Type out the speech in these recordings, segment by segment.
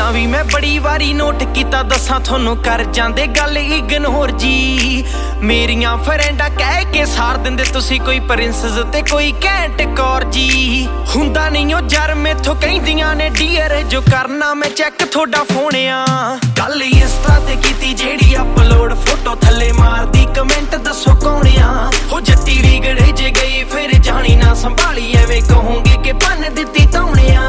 ਪਹਿਲਾਂ ਵੀ ਮੈਂ ਬੜੀ ਵਾਰੀ ਨੋਟ ਕੀਤਾ, ਦੱਸਾਂ ਤੁਹਾਨੂੰ ਕਰ ਜਾਂਦੇ ਗੱਲ ਇਗਨੋਰ ਜੀ। ਮੇਰੀਆਂ ਫਰੈਂਡਾਂ ਕਹਿ ਕੇ ਸਾਰ ਦਿੰਦੇ ਤੁਸੀਂ ਕੋਈ ਪ੍ਰਿੰਸਸ ਤੇ ਕੋਈ ਘੈਂਟ ਕੌਰ ਜੀ। ਹੁੰਦਾ ਨਹੀਂ ਉਹ ਜਰ ਮੈਥੋਂ ਕਹਿੰਦੀਆਂ ਨੇ ਡੀਅਰ, ਜੋ ਕਰਨਾ ਮੈਂ ਚੈੱਕ ਤੁਹਾਡਾ ਫੋਨ ਆ। ਗੱਲ ਇੰਸਟਾ ਤੇ ਕੀਤੀ ਜਿਹੜੀ ਅਪਲੋਡ, ਫੋਟੋ ਥੱਲੇ ਮਾਰਦੀ ਕਮੈਂਟ ਦੱਸੋ ਕੌਣ ਆ। ਉਹ ਜੱਟੀ ਵਿਗੜੇ ਜੇ ਗਈ ਫਿਰ ਜਾਣੀ ਨਾ ਸੰਭਾਲੀ, ਐਵੇਂ ਕਹੋਗੇ ਕਿ ਭੰਨ ਦਿੱਤੀ ਧੌਣਿਆ।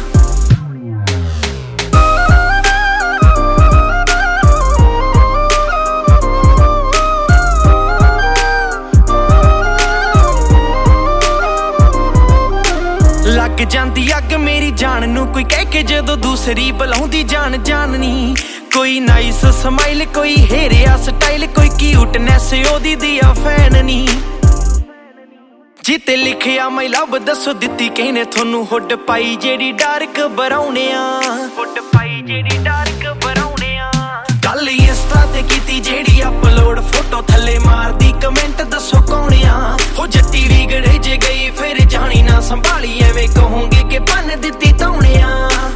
ਲੱਗ ਜਾਂਦੀ ਅੱਗ ਮੇਰੀ ਜਾਨ ਨੂੰ ਕੋਈ ਕਹਿ ਕੇ, ਜਦੋਂ ਦੂਸਰੀ ਬੁਲਾਉਂਦੀ ਜਾਨ ਜਾਨਨੀ। ਕੋਈ ਨਾਈਸ ਸਮਾਈਲ, ਕੋਈ ਹੇਰਿਆ ਸਟਾਈਲ, ਕੋਈ ਕਿਊਟਨੈਸ ਉਹਦੀ ਦੀ ਆ ਫੈਨ ਨੀ। ਜਿੱਤੇ ਲਿਖਿਆ ਮਾਈ ਲਵ ਦੱਸੋ ਦਿੱਤੀ ਕਿਹਨੇ ਤੁਹਾਨੂੰ ਹੁੱਡ ਪਾਈ ਜਿਹੜੀ ਡਾਰਕ ਬਰਾਊਨ ਆ। ਹੁੱਡ ਪਾਈ ਜਿਹੜੀ ਡਾਰਕ ਬਰਾਊਨ ਆ। ਗੱਲ ਇੰਸਟਾ ਤੇ ਕੀਤੀ ਜਿਹੜੀ ਅਪਲੋਡ, ਫੋਟੋ ਥੱਲੇ ਮਾਰਦੀ ਕਮੈਂਟ ਦੱਸੋ ਕੌਣ ਆ। ਉਹ ਜੱਟੀ ਵਿਗੜੇ ਜੇ ਗਈ ਫਿਰ ਜਾਣੀ ਨਾ ਸੰਭਾਲੀ, ਐਵੇਂ ਕਹੋਗੇ ਕਿ ਭੰਨ ਦਿੱਤੀ ਧੌਣਿਆ।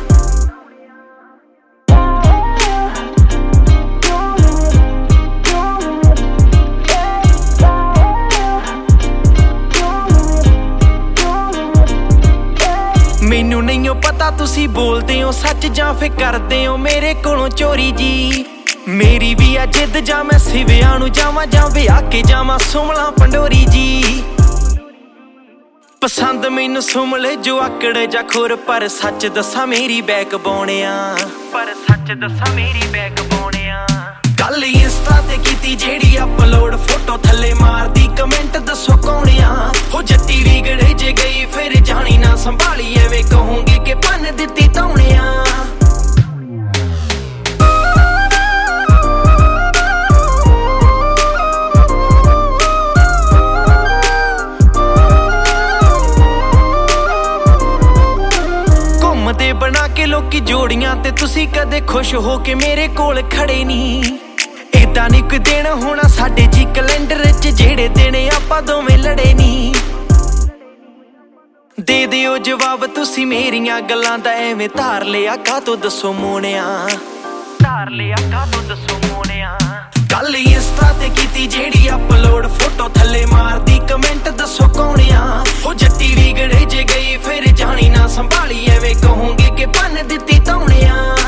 ਮੈਨੂੰ ਨਹੀਂ ਪਤਾ ਤੁਸੀਂ ਬੋਲਦੇ ਹੋ ਸੱਚ ਜਾਂ ਫਿਰ ਕਰਦੇ ਹੋ ਮੇਰੇ ਕੋਲੋਂ ਚੋਰੀ ਜੀ। ਮੇਰੀ ਵੀ ਆ ਜਿੱਦ, ਜਾਂ ਮੈਂ ਸਿਵਿਆਂ ਨੂੰ ਜਾਵਾਂ ਜਾਂ ਵਿਆਹ ਕੇ ਜਾਵਾਂ ਸੁਮਲਾ ਪੰਡੋਰੀ ਜੀ। ਪਸੰਦ ਮੈਨੂੰ ਸੁਮਲੇ ਜੋ ਆਕੜ ਜਾਂ ਖੁਰ, ਪਰ ਸੱਚ ਦੱਸਾਂ ਮੇਰੀ ਬੈਕ ਬੋਣਿਆ। ਪਰ ਸੱਚ ਦੱਸਾਂ ਮੇਰੀ ਬੈਕ ਬੋਣਿਆ। ਗੱਲ ਇੰਸਟਾ ਤੇ ਕੀਤੀ ਜਿਹੜੀ ਅਪਲੋਡ, ਫੋਟੋ ਥੱਲੇ ਮਾਰਦੀ ਕਮੈਂਟ ਦੱਸੋ ਕੌਣ ਆ। ਉਹ ਜੱਟੀ ਵਿਗੜੇ ਜੇ ਗਈ ਫਿਰ ਜਾਣੀ ਨਾ ਸੰਭਾਲੀ, ਐਵੇਂ ਕਹੋਗੇ ਕਿ ਭੰਨ ਦਿੱਤੀ ਧੌਣਿਆ। ਘੁੰਮਦੇ ਬਣਾ ਕੇ ਲੋਕੀ ਜੋੜੀਆਂ ਤੇ ਤੁਸੀਂ ਕਦੇ ਖੁਸ਼ ਹੋ ਕੇ ਮੇਰੇ ਕੋਲ ਖੜੇ ਨਹੀਂ। ਏਦਾਂ ਨੀ ਕੋਈ ਦਿਨ ਹੋਣਾ ਸਾਡੇ ਜੀ ਕੈਲੰਡਰ 'ਚ ਜਿਹੜੇ ਦਿਨ ਆਪਾਂ ਦੋਵੇਂ ਲੜੇ ਨੀ। ਦੇ ਦਿਓ ਜਵਾਬ ਤੁਸੀਂ ਮੇਰੀਆਂ ਗੱਲਾਂ ਦਾ, ਐਵੇਂ ਧਾਰ ਲਿਆ ਕਾਹਤੋਂ ਦੱਸੋ ਮੋਣਿਆ। ਧਾਰ ਲਿਆ ਕਾਹਤੋਂ ਦੱਸੋ ਮੋਣਿਆ। ਗੱਲ ਇੰਸਟਾ ਤੇ ਕੀਤੀ ਜਿਹੜੀ ਅਪਲੋਡ, ਫੋਟੋ ਥੱਲੇ ਮਾਰਦੀ ਕਮੈਂਟ ਦੱਸੋ ਕੌਣ ਆ। ਉਹ ਜੱਟੀ ਵਿਗੜੇ ਜੇ ਗਈ ਫਿਰ ਜਾਣੀ ਨਾ ਸੰਭਾਲੀ, ਐਵੇਂ ਕਹੋਗੇ ਕਿ ਭੰਨ ਦਿੱਤੀ ਧੌਣਿਆ।